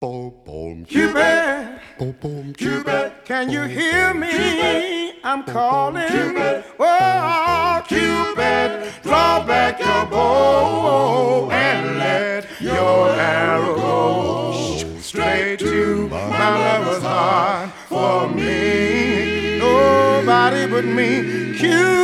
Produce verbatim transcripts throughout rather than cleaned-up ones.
Boom, boom, Cupid, boom, boom, Cupid, can you hear me? I'm calling. Cupid, oh, Cupid, draw back your bow and let your arrow go straight to my lover's heart. For me, nobody but me.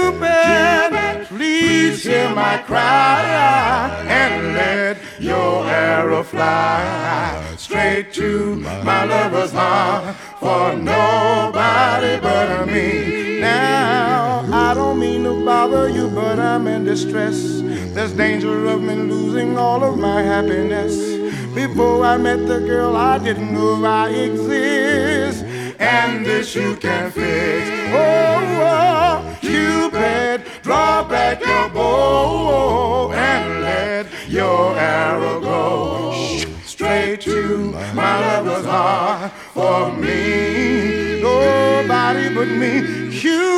Cupid, please hear my cry and let your arrow fly straight to my lover's heart. For nobody but me. Now, I don't mean to bother you, but I'm in distress. There's danger of me losing all of my happiness. Before I met the girl, I didn't know I exist, and this you can fix. Oh, oh, Cupid, draw back your bow and let your arrow go straight to my lover's heart. For me, nobody but me.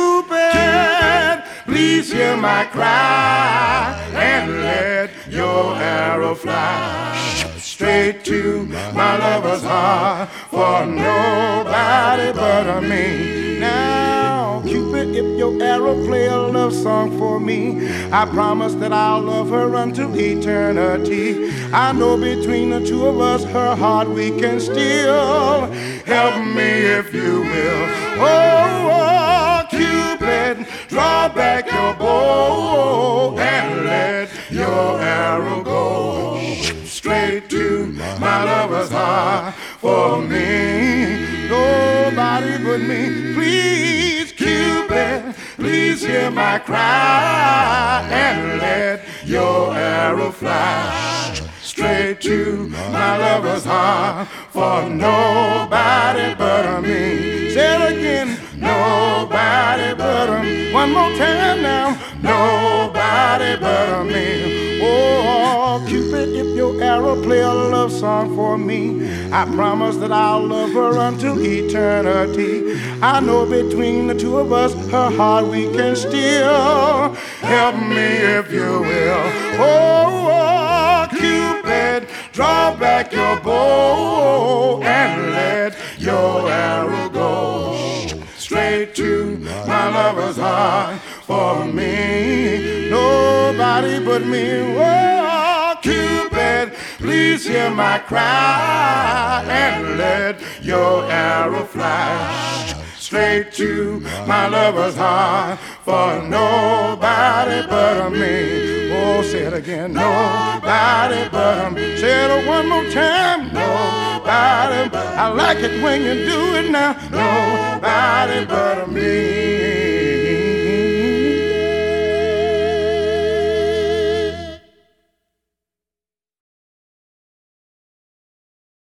Cupid, please hear my cry and let your arrow fly straight to my lover's heart. For nobody but me. Now, Cupid, if your arrow play a love song for me, I promise that I'll love her until eternity. I know between the two of us, her heart we can steal. Help me if you will. Oh, oh, Cupid, draw back your bow and let your arrow go straight to my lover's heart. For me, nobody but me. Please, Cupid, please hear my cry and let your arrow fly straight to my lover's heart. For nobody but me. Say it again. Nobody but me. One more time now. Nobody but me. Oh, Cupid, if your arrow play a love song for me, I promise that I'll love her until eternity. I know between the two of us, her heart we can steal. Help me if you will. Oh, oh, Cupid, draw back your bow and let your arrow go straight to my lover's heart. For me, nobody but me. Oh, Cupid, please hear my cry and let your arrow fly straight to my lover's heart. For nobody but me. Oh, say it again. Nobody but me. Say it one more time. Nobody but. I like it when you do it now. Nobody but me.